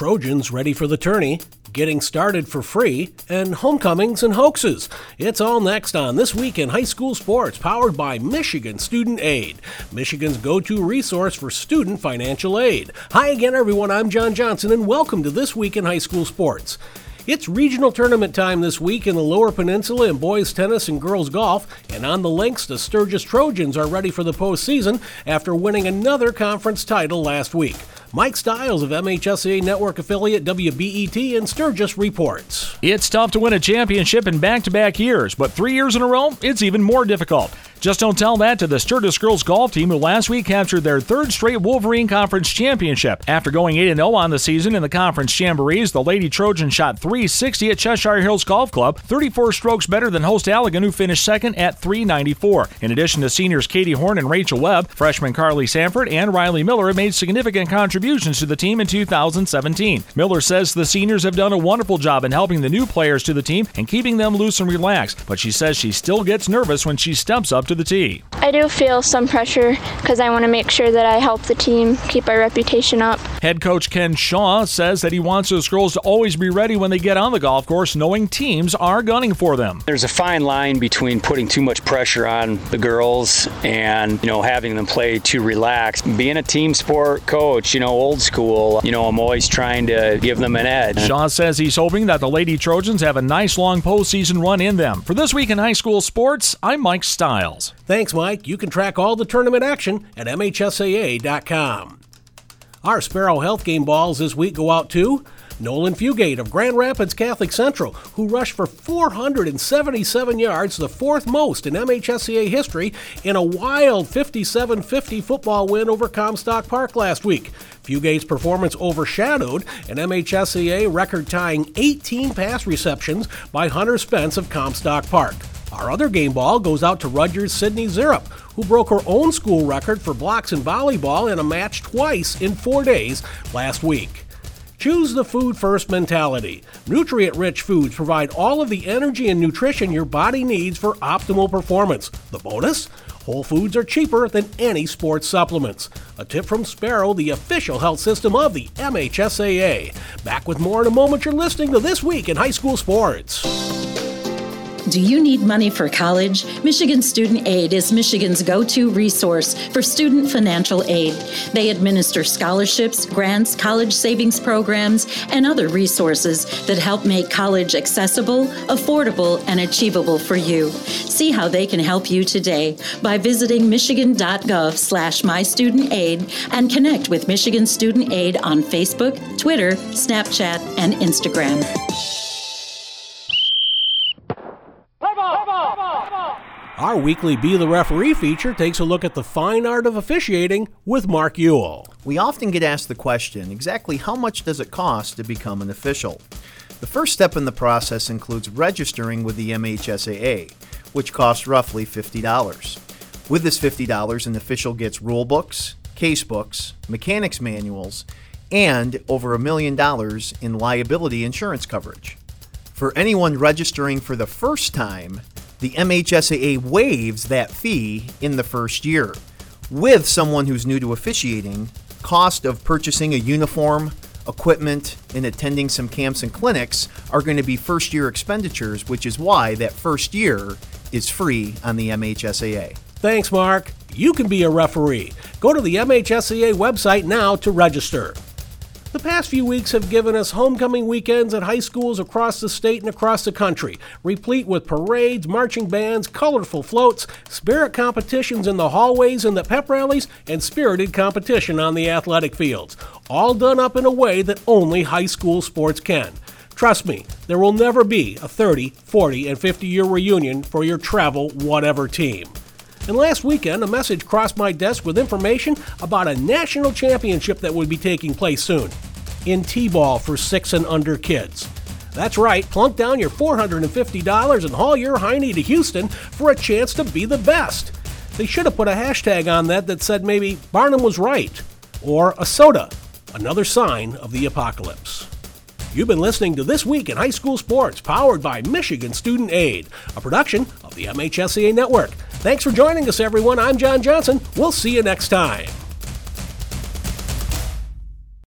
Trojans ready for the tourney, getting started for free, and homecomings and hoaxes. It's all next on This Week in High School Sports, powered by Michigan Student Aid, Michigan's go-to resource for student financial aid. Hi again, everyone. I'm John Johnson, and welcome to This Week in High School Sports. It's regional tournament time this week in the Lower Peninsula in boys tennis and girls golf, and on the links, the Sturgis Trojans are ready for the postseason after winning another conference title last week. Mike Stiles of MHSAA Network affiliate WBET in Sturgis reports. It's tough to win a championship in back-to-back years, but 3 years in a row, it's even more difficult. Just don't tell that to the Sturgis girls golf team, who last week captured their third straight Wolverine Conference championship. After going 8-0 on the season in the conference jamborees, the Lady Trojans shot .360 at Cheshire Hills Golf Club, 34 strokes better than host Allegan, who finished second at .394. In addition to seniors Katie Horn and Rachel Webb, freshmen Carly Sanford and Riley Miller have made significant contributions to the team in 2017. Miller says the seniors have done a wonderful job in helping the new players to the team and keeping them loose and relaxed, but she says she still gets nervous when she steps up to the tee. I do feel some pressure because I want to make sure that I help the team keep our reputation up. Head coach Ken Shaw says that he wants his girls to always be ready when they get on the golf course, knowing teams are gunning for them. There's a fine line between putting too much pressure on the girls and, having them play too relaxed. Being a team sport coach, old school, I'm always trying to give them an edge. Shaw says he's hoping that the Lady Trojans have a nice long postseason run in them. For This Week in High School Sports, I'm Mike Stiles. Thanks, Mike. You can track all the tournament action at MHSAA.com. Our Sparrow Health Game balls this week go out to Nolan Fugate of Grand Rapids Catholic Central, who rushed for 477 yards, the fourth most in MHSAA history, in a wild 57-50 football win over Comstock Park last week. Fugate's performance overshadowed an MHSAA record-tying 18 pass receptions by Hunter Spence of Comstock Park. Our other game ball goes out to Rutgers' Sydney Zirup, who broke her own school record for blocks in volleyball in a match twice in 4 days last week. Choose the food first mentality. Nutrient-rich foods provide all of the energy and nutrition your body needs for optimal performance. The bonus? Whole foods are cheaper than any sports supplements. A tip from Sparrow, the official health system of the MHSAA. Back with more in a moment. You're listening to This Week in High School Sports. Do you need money for college? Michigan Student Aid is Michigan's go-to resource for student financial aid. They administer scholarships, grants, college savings programs, and other resources that help make college accessible, affordable, and achievable for you. See how they can help you today by visiting michigan.gov/mystudentaid and connect with Michigan Student Aid on Facebook, Twitter, Snapchat, and Instagram. Our weekly Be the Referee feature takes a look at the fine art of officiating with Mark Ewell. We often get asked the question, exactly how much does it cost to become an official? The first step in the process includes registering with the MHSAA, which costs roughly $50. With this $50, an official gets rule books, case books, mechanics manuals, and over $1 million in liability insurance coverage. For anyone registering for the first time, the MHSAA waives that fee in the first year. With someone who's new to officiating, cost of purchasing a uniform, equipment, and attending some camps and clinics are going to be first-year expenditures, which is why that first year is free on the MHSAA. Thanks, Mark. You can be a referee. Go to the MHSAA website now to register. The past few weeks have given us homecoming weekends at high schools across the state and across the country, replete with parades, marching bands, colorful floats, spirit competitions in the hallways and the pep rallies, and spirited competition on the athletic fields, all done up in a way that only high school sports can. Trust me, there will never be a 30, 40, and 50-year reunion for your travel whatever team. And last weekend, a message crossed my desk with information about a national championship that would be taking place soon in T-ball for 6 and under kids. That's right, plunk down your $450 and haul your hiney to Houston for a chance to be the best. They should have put a hashtag on that said maybe Barnum was right, or a soda, another sign of the apocalypse. You've been listening to This Week in High School Sports, powered by Michigan Student Aid, a production of the MHSAA Network. Thanks for joining us, everyone. I'm John Johnson. We'll see you next time.